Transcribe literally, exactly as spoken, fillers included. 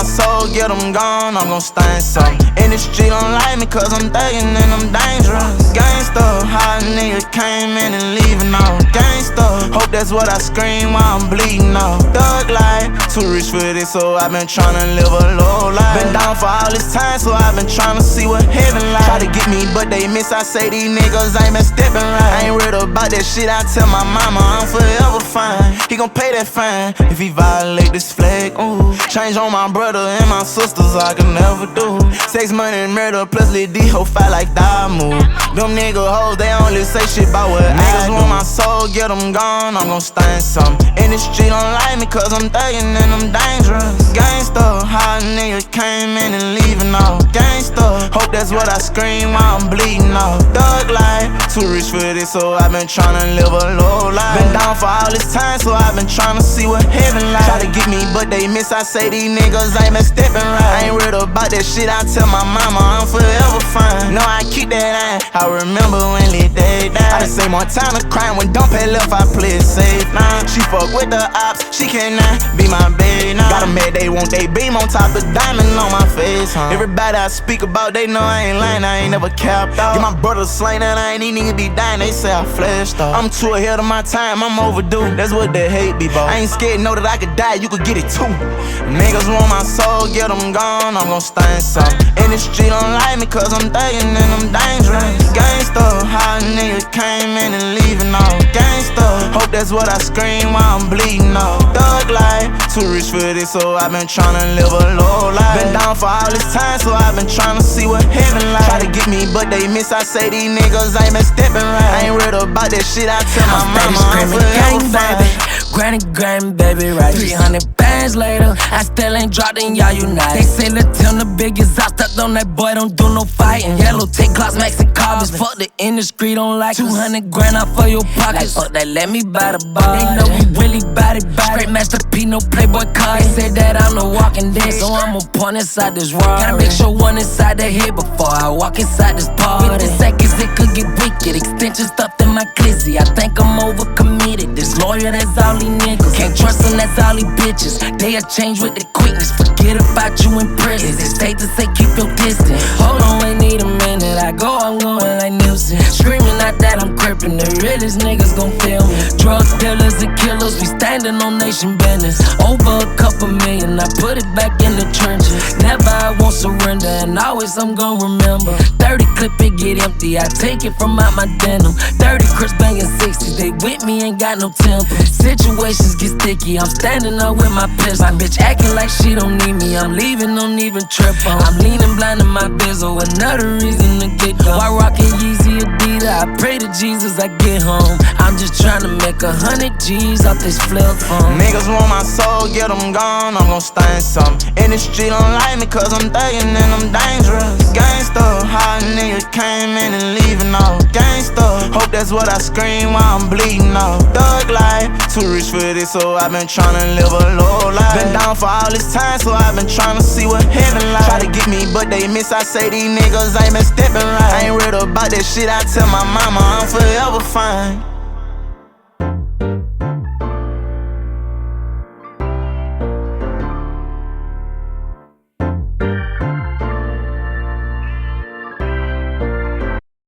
soul, get them gone, I'm gon' stain some. In the street don't like me cause I'm thuggin' and I'm dangerous. Gangsta, how a nigga came in and leaving out. Gangsta, hope that's what I scream while I'm bleeding out. Thug life, too rich for this, so I've been tryna live a low life. Been down for all this time, so I've been tryna see what heaven like. Try to get me, but they miss, I say these niggas ain't been stepping right. I ain't read about that shit, I tell my mama I'm forever fine. He gon' pay that fine if he violate this flag, ooh. Change on my brother and my sisters, I can never do. Sex, money, and murder, plus let D-ho fight like die move. Them nigga hoes, they only say shit about what niggas want my soul, get them gone, I'm gon' stain some. In the street don't like me cause I'm thuggin' and I'm dangerous. Gangsta, how a nigga came in and leaving out. Gangsta, hope that's what I scream while I'm bleeding out. Thug life, too rich for this, so I've been tryna live a low life. Been down for all this time, so I've been tryna see what heaven like. Try to get me, but they miss, I say these niggas ain't been stepping right. I ain't read about that shit, I tell my mama I'm forever fine. No, I keep that line, I remember when Lil Day died. I done seen more time to crime, when Dump had left, I play it safe now. She fuck with the ops, she cannot be my baby now. Got 'em mad, they want they beam on top of diamond on my face, huh? Everybody I speak about, they know I ain't lying, I ain't never capped out. Get my brother slain and I ain't even niggas be dying, they say I flashed off. I'm too ahead of my time, I'm overdue, that's what they hate be about. I ain't scared, know that I could die, you could get it too. Niggas want my soul, get them gone, I'm gon' stain some. In the street don't like me cause I'm thuggin' and I'm dangerous. Gangsta, how a nigga came in and leaving out. Gangsta, hope that's what I scream while I'm bleeding out. Thug life, too rich for this, so I've been tryna live a low life. Been down for all this time, so I've been tryna see what heaven like. Try to get me, but they miss, I say these niggas ain't been stepping right. I ain't read about that shit, I tell my mama I'm forever fine. Granny, granny, baby, right. three hundred bands later, I still ain't dropped in y'all unite. They say let Tim the biggest out, stepped on that boy, don't do no fighting. Yellow take clocks, max and carbons. Fuck the industry, don't like two hundred grand out for your pockets. Like fuck that, let me buy the bar. They know we really bout it, bout it. Straight Master P, no Playboy card. They said that I'm the walking dead, so I'ma point inside this Rari. Gotta make sure one inside the head before I walk inside this party. With the seconds, it could get wicked. Extension stuffed in my glizzy. I think I'm overcommitted. This lawyer, that's all he niggas. Can't trust them, that's all he bitches. They'll change with the quickness. Forget about you in prison. It's safe to say keep your distance. Hold on, wait, need a minute. I go, I'm going like Nilsson. Screaming out that I'm crippin'. The realest niggas gon' feel me. Drug dealers and killers, we standing on nation business. Over a couple million, I put it back in the trenches. Never I won't surrender, and always I'm gon' remember. thirty clip it get empty, I take it from out my denim. thirty Chris banging sixties, they with me ain't got no temper. Situations get sticky, I'm standing up with my pistol. My bitch acting like she don't need me, I'm leaving, don't even trip on. I'm leaning blind in my bizzle, another reason to get gone. Why rockin' Yeezy Adidas? I pray to Jesus I get home. I'm just tryna make a hundred G's off this flip phone. Niggas want my soul, get them gone, I'm gon' stain some. In the street don't like me cause I'm thuggin' and I'm dangerous. Gangsta, how a nigga came in and leaving out. Gangsta, hope that's what I scream while I'm bleeding out. Thug life, too rich for this, so I've been tryna live a low life. Been down for all this time, so I've been tryna see what heaven like. Try to get me, but they miss, I say these niggas ain't been stepping right. I ain't read about that shit, I tell my mama I'm forever fine.